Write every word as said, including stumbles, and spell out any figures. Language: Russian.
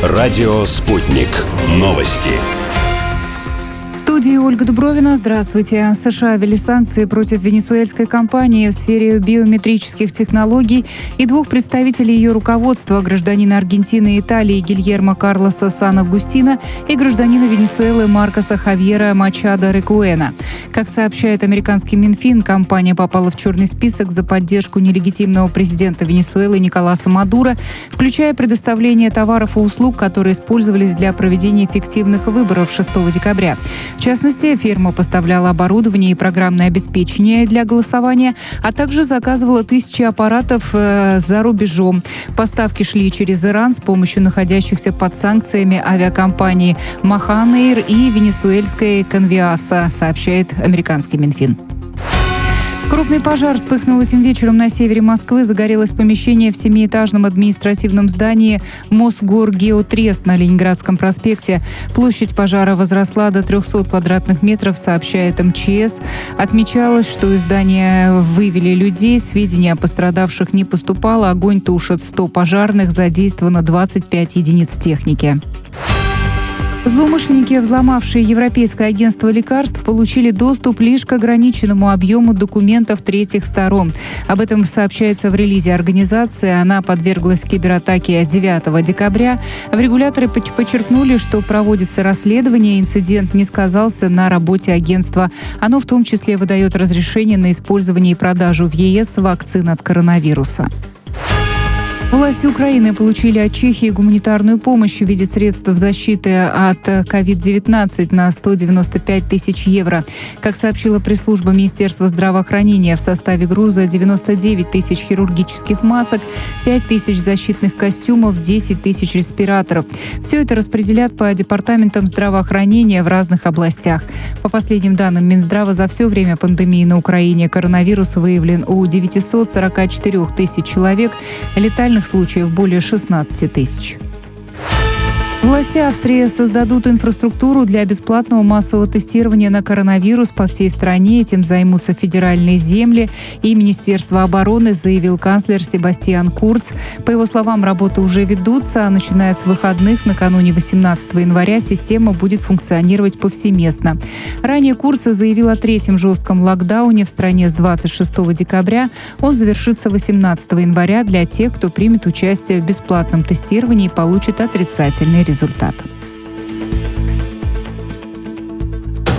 Радио «Спутник». Новости. В студии Ольга Дубровина. Здравствуйте. США ввели санкции против венесуэльской компании в сфере биометрических технологий и двух представителей ее руководства, гражданина Аргентины и Италии Гильермо Карлоса Сан-Августино и гражданина Венесуэлы Маркоса Хавьера Мачадо Рекуэна. Как сообщает американский Минфин, компания попала в черный список за поддержку нелегитимного президента Венесуэлы Николаса Мадуро, включая предоставление товаров и услуг, которые использовались для проведения эффективных выборов шестого декабря. В частности, фирма поставляла оборудование и программное обеспечение для голосования, а также заказывала тысячи аппаратов э, за рубежом. Поставки шли через Иран с помощью находящихся под санкциями авиакомпании Махан Эйр и венесуэльской Конвиаса, сообщает американский Минфин. Крупный пожар вспыхнул этим вечером на севере Москвы. Загорелось помещение в семиэтажном административном здании Мосгоргеотрест на Ленинградском проспекте. Площадь пожара возросла до триста квадратных метров, сообщает эм че эс. Отмечалось, что из здания вывели людей. Сведений о пострадавших не поступало. Огонь тушат сто пожарных. Задействовано двадцать пять единиц техники. Злоумышленники, взломавшие Европейское агентство лекарств, получили доступ лишь к ограниченному объему документов третьих сторон. Об этом сообщается в релизе организации. Она подверглась кибератаке девятого декабря. В регуляторы подчеркнули, что проводится расследование. Инцидент не сказался на работе агентства. Оно в том числе выдает разрешение на использование и продажу в е эс вакцин от коронавируса. Власти Украины получили от Чехии гуманитарную помощь в виде средств защиты от ковид девятнадцать на сто девяносто пять тысяч евро. Как сообщила пресс-служба Министерства здравоохранения, в составе груза девяносто девять тысяч хирургических масок, пять тысяч защитных костюмов, десять тысяч респираторов. Все это распределят по департаментам здравоохранения в разных областях. По последним данным Минздрава, за все время пандемии на Украине коронавирус выявлен у девятисот сорока четырёх тысяч человек, летальных случаев более шестнадцати тысяч. Власти Австрии создадут инфраструктуру для бесплатного массового тестирования на коронавирус по всей стране. Этим займутся федеральные земли и Министерство обороны, заявил канцлер Себастьян Курц. По его словам, работы уже ведутся, а начиная с выходных накануне восемнадцатого января система будет функционировать повсеместно. Ранее Курц заявил о третьем жестком локдауне в стране с двадцать шестого декабря. Он завершится восемнадцатого января для тех, кто примет участие в бесплатном тестировании и получит отрицательный результат.